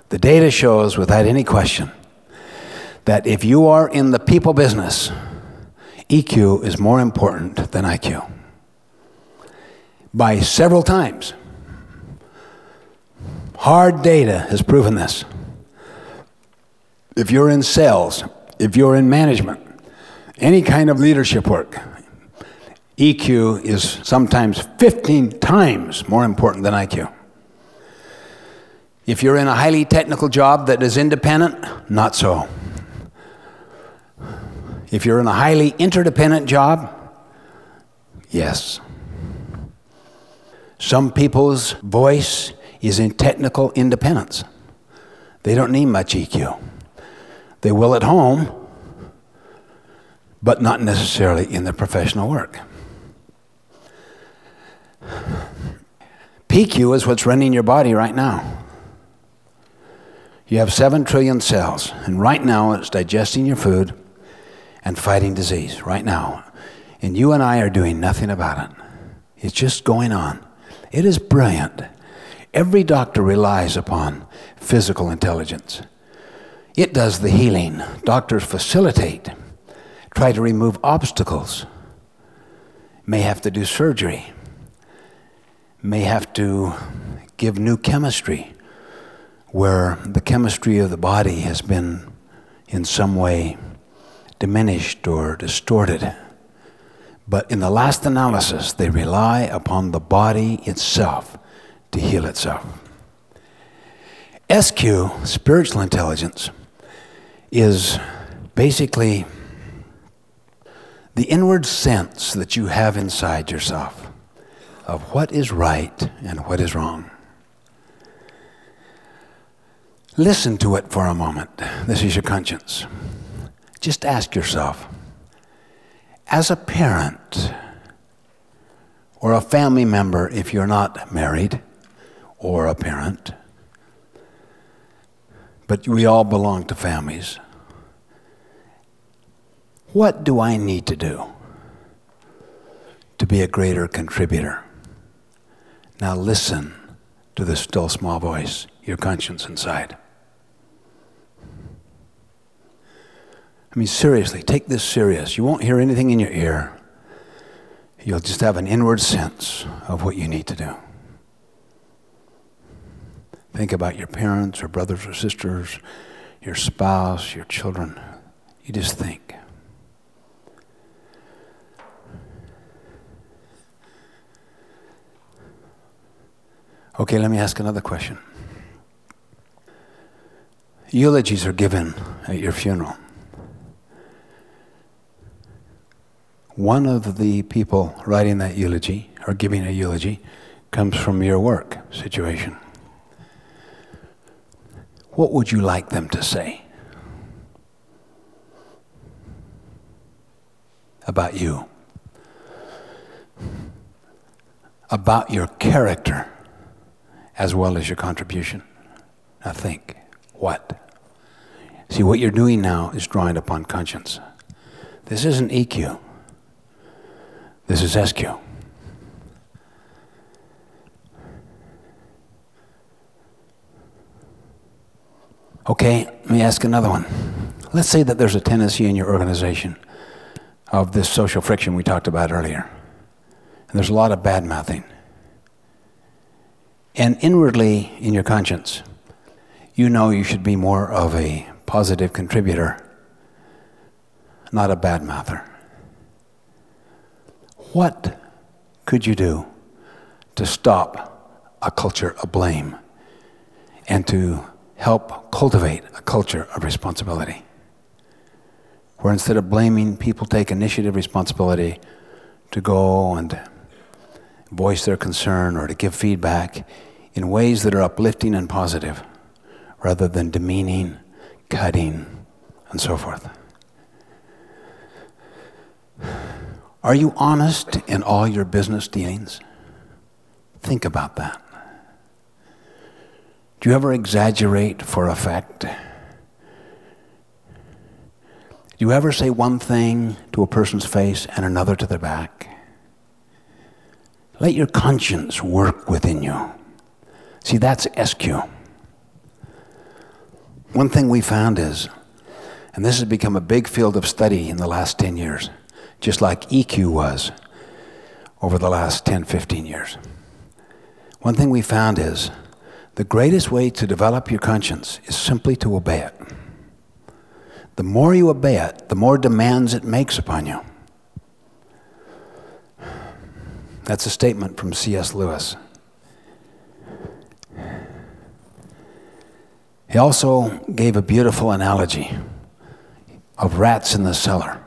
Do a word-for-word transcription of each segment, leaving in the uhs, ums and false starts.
The data shows without any question that if you are in the people business, E Q is more important than I Q. By several times. Hard data has proven this. If you're in sales, if you're in management, any kind of leadership work, E Q is sometimes fifteen times more important than I Q. If you're in a highly technical job that is independent, not so. If you're in a highly interdependent job, yes. Some people's voice is in technical independence. They don't need much E Q. They will at home, but not necessarily in their professional work. P Q is what's running your body right now. You have seven trillion cells, and right now it's digesting your food and fighting disease, right now. And you and I are doing nothing about it. It's just going on. It is brilliant. Every doctor relies upon physical intelligence. It does the healing. Doctors facilitate, try to remove obstacles, may have to do surgery, may have to give new chemistry where the chemistry of the body has been in some way diminished or distorted. But in the last analysis, they rely upon the body itself to heal itself. S Q, spiritual intelligence, is basically the inward sense that you have inside yourself of what is right and what is wrong. Listen to it for a moment. This is your conscience. Just ask yourself, as a parent or a family member, if you're not married or a parent, but we all belong to families, what do I need to do to be a greater contributor? Now listen to the still small voice, your conscience inside. I mean, seriously, take this serious. You won't hear anything in your ear. You'll just have an inward sense of what you need to do. Think about your parents or brothers or sisters, your spouse, your children. You just think. Okay, let me ask another question. Eulogies are given at your funeral. One of the people writing that eulogy, or giving a eulogy, comes from your work situation. What would you like them to say about you? About your character as well as your contribution? Now think, what? See, what you're doing now is drawing upon conscience. This isn't E Q. This is S Q. Okay, let me ask another one. Let's say that there's a tendency in your organization of this social friction we talked about earlier. And there's a lot of bad-mouthing. And inwardly, in your conscience, you know you should be more of a positive contributor, not a bad-mouther. What could you do to stop a culture of blame and to help cultivate a culture of responsibility? Where instead of blaming, people take initiative, responsibility to go and voice their concern or to give feedback in ways that are uplifting and positive rather than demeaning, cutting, and so forth. Are you honest in all your business dealings? Think about that. Do you ever exaggerate for effect? Do you ever say one thing to a person's face and another to their back? Let your conscience work within you. See, that's S Q. One thing we found is, and this has become a big field of study in the last ten years, just like E Q was over the last ten, fifteen years. One thing we found is, the greatest way to develop your conscience is simply to obey it. The more you obey it, the more demands it makes upon you. That's a statement from C S Lewis. He also gave a beautiful analogy of rats in the cellar.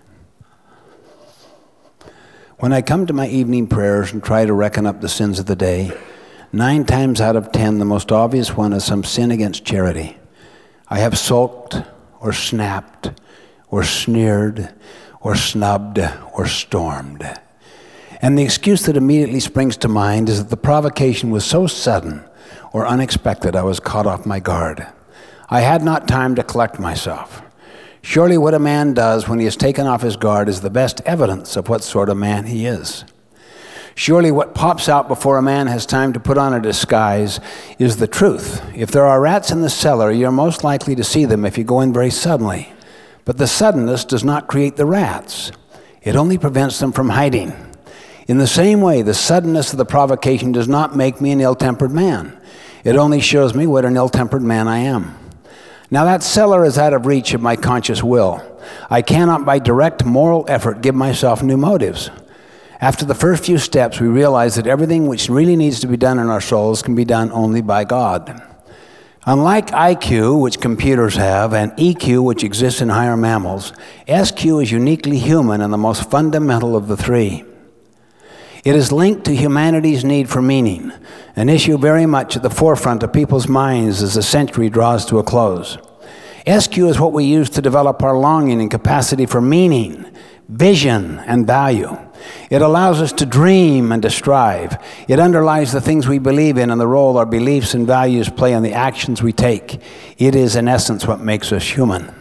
When I come to my evening prayers and try to reckon up the sins of the day, nine times out of ten, the most obvious one is some sin against charity. I have sulked or snapped or sneered or snubbed or stormed. And the excuse that immediately springs to mind is that the provocation was so sudden or unexpected I was caught off my guard. I had not time to collect myself. Surely what a man does when he is taken off his guard is the best evidence of what sort of man he is. Surely what pops out before a man has time to put on a disguise is the truth. If there are rats in the cellar, you're most likely to see them if you go in very suddenly. But the suddenness does not create the rats. It only prevents them from hiding. In the same way, the suddenness of the provocation does not make me an ill-tempered man. It only shows me what an ill-tempered man I am. Now that cellar is out of reach of my conscious will. I cannot by direct moral effort give myself new motives. After the first few steps, we realize that everything which really needs to be done in our souls can be done only by God. Unlike I Q, which computers have, and E Q, which exists in higher mammals, S Q is uniquely human and the most fundamental of the three. It is linked to humanity's need for meaning, an issue very much at the forefront of people's minds as the century draws to a close. S Q is what we use to develop our longing and capacity for meaning, vision, and value. It allows us to dream and to strive. It underlies the things we believe in and the role our beliefs and values play in the actions we take. It is, in essence, what makes us human.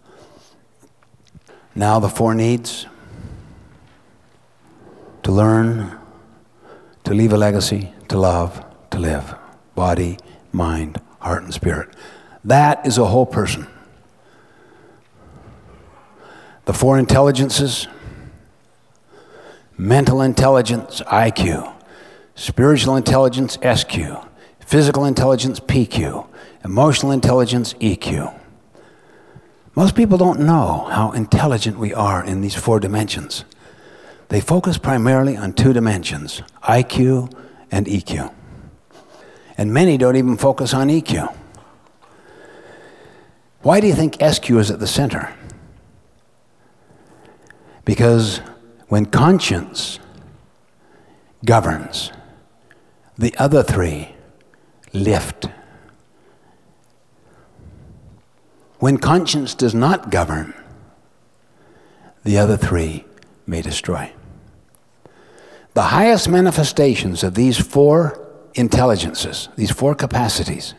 Now the four needs: to learn, to leave a legacy, to love, to live. Body, mind, heart, and spirit. That is a whole person. The four intelligences: mental intelligence, I Q, spiritual intelligence, S Q, physical intelligence, P Q, emotional intelligence, E Q. Most people don't know how intelligent we are in these four dimensions. They focus primarily on two dimensions, I Q and E Q. And many don't even focus on E Q. Why do you think S Q is at the center? Because when conscience governs, the other three lift. When conscience does not govern, the other three may destroy. The highest manifestations of these four intelligences, these four capacities,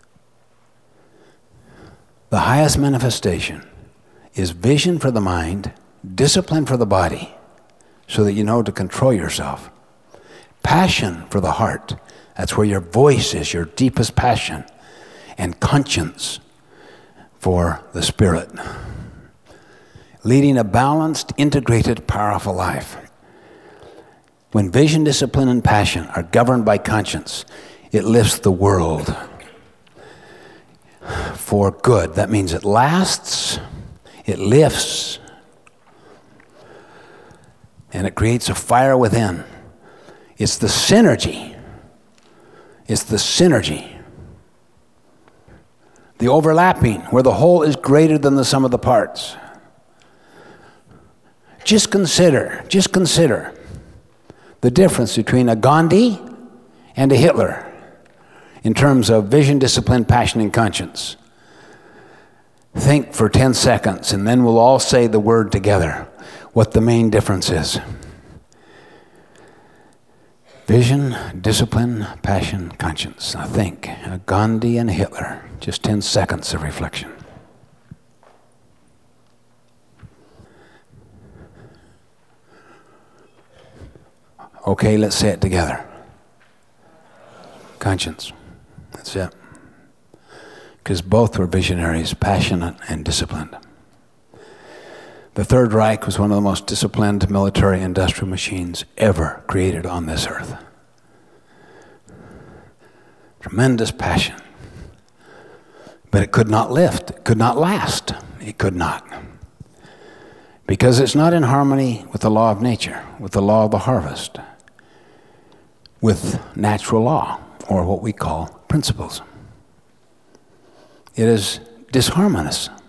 the highest manifestation is vision for the mind, discipline for the body, so that you know to control yourself. Passion for the heart, that's where your voice is, your deepest passion. And conscience for the spirit. Leading a balanced, integrated, powerful life. When vision, discipline, and passion are governed by conscience, it lifts the world for good. That means it lasts, it lifts, and it creates a fire within. It's the synergy. It's the synergy. The overlapping, where the whole is greater than the sum of the parts. Just consider, just consider the difference between a Gandhi and a Hitler in terms of vision, discipline, passion, and conscience. Think for ten seconds, and then we'll all say the word together, what the main difference is. Vision, discipline, passion, conscience. Now think, a Gandhi and a Hitler. Just ten seconds of reflection. Okay, let's say it together. Conscience. That's it. because both were visionaries, passionate and disciplined. The Third Reich was one of the most disciplined military industrial machines ever created on this earth. Tremendous passion. But it could not lift, it could not last, it could not. Because it's not in harmony with the law of nature, with the law of the harvest, with natural law, or what we call principles. It is disharmonious.